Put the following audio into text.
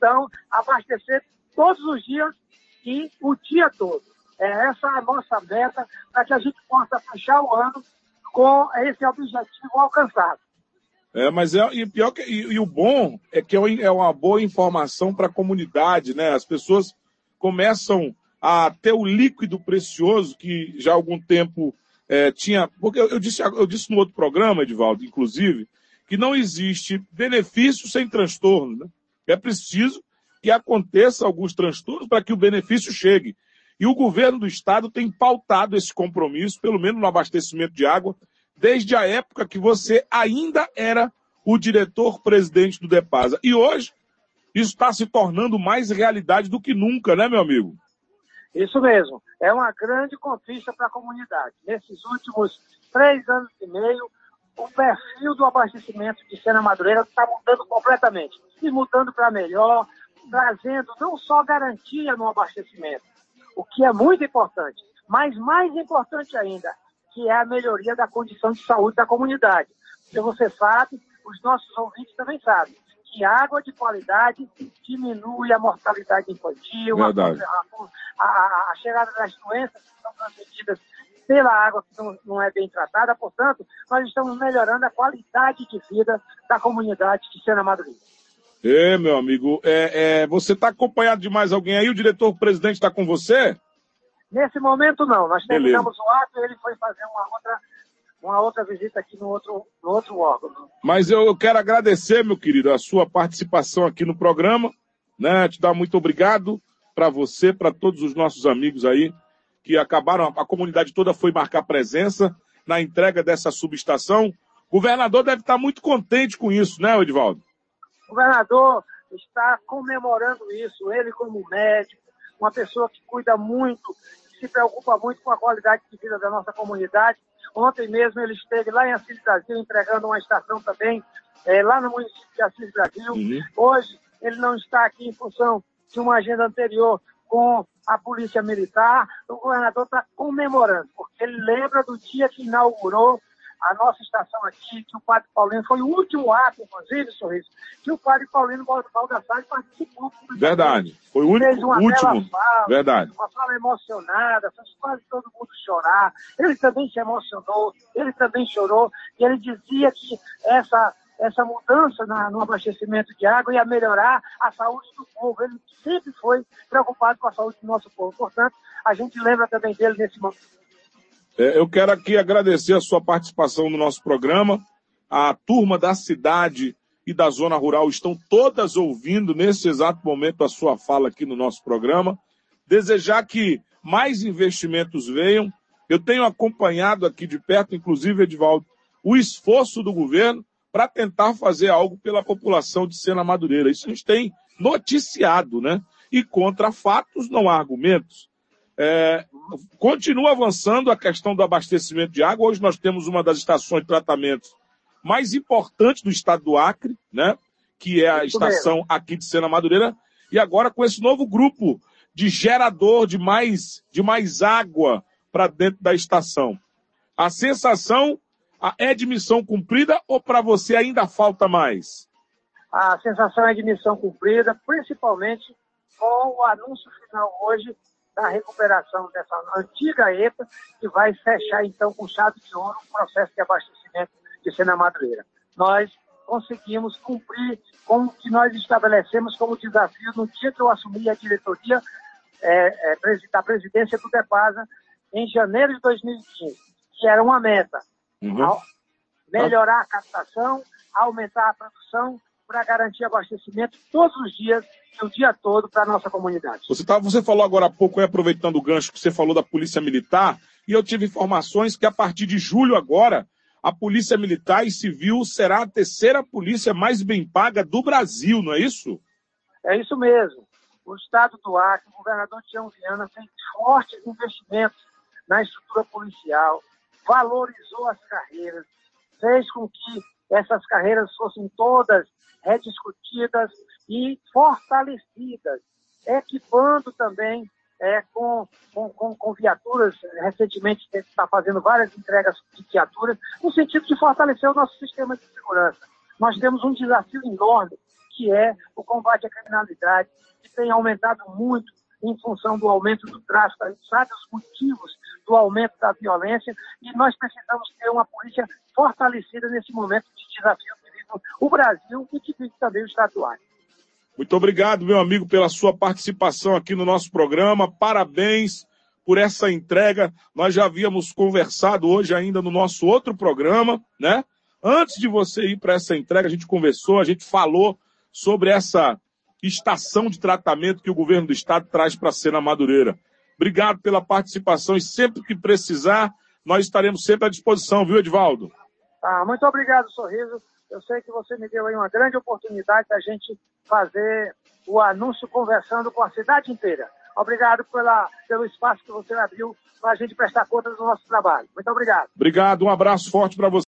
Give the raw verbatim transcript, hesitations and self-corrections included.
Então, abastecer todos os dias e o dia todo. É essa a nossa meta para que a gente possa fechar o ano com esse objetivo alcançado. É, mas é, e, pior que, e, e o bom é que é uma boa informação para a comunidade, né? As pessoas começam a ter o líquido precioso que já há algum tempo é, tinha... Porque eu, eu, disse, eu disse no outro programa, Edivaldo, inclusive, que não existe benefício sem transtorno, né? É preciso que aconteça alguns transtornos para que o benefício chegue. E o governo do estado tem pautado esse compromisso, pelo menos no abastecimento de água, desde a época que você ainda era o diretor-presidente do DEPASA. E hoje, isso está se tornando mais realidade do que nunca, né, meu amigo? Isso mesmo. É uma grande conquista para a comunidade. Nesses últimos três anos e meio, o perfil do abastecimento de Sena Madureira está mudando completamente. E mudando para melhor, trazendo não só garantia no abastecimento, o que é muito importante, mas mais importante ainda, que é a melhoria da condição de saúde da comunidade. Porque você sabe, os nossos ouvintes também sabem, que água de qualidade diminui a mortalidade infantil, a, a, a chegada das doenças que são transmitidas pela água que não, não é bem tratada. Portanto, nós estamos melhorando a qualidade de vida da comunidade de Sena Madureira. É, meu amigo, é, é, você está acompanhado de mais alguém aí? O diretor-presidente está com você? Nesse momento, não. Nós terminamos Beleza. o ato e ele foi fazer uma outra, uma outra visita aqui no outro, no outro órgão. Mas eu, eu quero agradecer, meu querido, a sua participação aqui no programa, né? Te dar muito obrigado para você, para todos os nossos amigos aí que acabaram, a comunidade toda foi marcar presença na entrega dessa subestação. O governador deve estar muito contente com isso, né, Edivaldo? O governador está comemorando isso, ele como médico, uma pessoa que cuida muito, que se preocupa muito com a qualidade de vida da nossa comunidade. Ontem mesmo ele esteve lá em Assis Brasil, entregando uma estação também, é, lá no município de Assis Brasil. Uhum. Hoje ele não está aqui em função de uma agenda anterior com a Polícia Militar. O governador está comemorando, porque ele lembra do dia que inaugurou a nossa estação aqui, que o Padre Paulino, foi o último ato, inclusive, Sorriso, que o Padre Paulino Baldassarre participou. Verdade, foi o único, fez uma último, fala, verdade. Uma fala emocionada, fez quase todo mundo chorar. Ele também se emocionou, ele também chorou, e ele dizia que essa, essa mudança na, no abastecimento de água ia melhorar a saúde do povo. Ele sempre foi preocupado com a saúde do nosso povo. Portanto, a gente lembra também dele nesse momento. É, eu quero aqui agradecer a sua participação no nosso programa. A turma da cidade e da zona rural estão todas ouvindo nesse exato momento a sua fala aqui no nosso programa. Desejar que mais investimentos venham. Eu tenho acompanhado aqui de perto, inclusive, Edivaldo, o esforço do governo para tentar fazer algo pela população de Sena Madureira. Isso a gente tem noticiado, né? E contra fatos não há argumentos. É, continua avançando a questão do abastecimento de água. Hoje nós temos uma das estações de tratamento mais importantes do estado do Acre, né? Que é a estação aqui de Sena Madureira. E agora com esse novo grupo de gerador de mais, de mais água para dentro da estação. A sensação é de missão cumprida ou para você ainda falta mais? A sensação é de missão cumprida, principalmente com o anúncio final hoje da recuperação dessa antiga E P A, que vai fechar, então, com chave de ouro o processo de abastecimento de Sena Madureira. Nós conseguimos cumprir com o que nós estabelecemos como desafio no dia que eu assumi a diretoria é, é, da presidência do DEPASA, em janeiro de dois mil e quinze, que era uma meta, uhum. melhorar a captação, aumentar a produção, para garantir abastecimento todos os dias e o dia todo para a nossa comunidade. Você, tá, você falou agora há pouco, aproveitando o gancho que você falou da Polícia Militar, e eu tive informações que a partir de julho agora, a Polícia Militar e Civil será a terceira polícia mais bem paga do Brasil, não é isso? É isso mesmo. O Estado do Acre, o governador Tião Viana, fez fortes investimentos na estrutura policial, valorizou as carreiras, fez com que essas carreiras fossem todas rediscutidas e fortalecidas, equipando também é, com, com, com, com viaturas. Recentemente, a gente está fazendo várias entregas de viaturas, no sentido de fortalecer o nosso sistema de segurança. Nós temos um desafio enorme, que é o combate à criminalidade, que tem aumentado muito em função do aumento do tráfico. A gente sabe os motivos do aumento da violência e nós precisamos ter uma polícia fortalecida nesse momento de desafio que vive o Brasil e que vive também o Estado do Acre. Muito obrigado, meu amigo, pela sua participação aqui no nosso programa. Parabéns por essa entrega. Nós já havíamos conversado hoje ainda no nosso outro programa, né? Antes de você ir para essa entrega, a gente conversou, a gente falou sobre essa estação de tratamento que o governo do estado traz para a Sena Madureira. Obrigado pela participação e sempre que precisar, nós estaremos sempre à disposição, viu, Edivaldo? Ah, muito obrigado, Sorriso. Eu sei que você me deu aí uma grande oportunidade da gente fazer o anúncio conversando com a cidade inteira. Obrigado pela, pelo espaço que você abriu para a gente prestar conta do nosso trabalho. Muito obrigado. Obrigado, um abraço forte para você.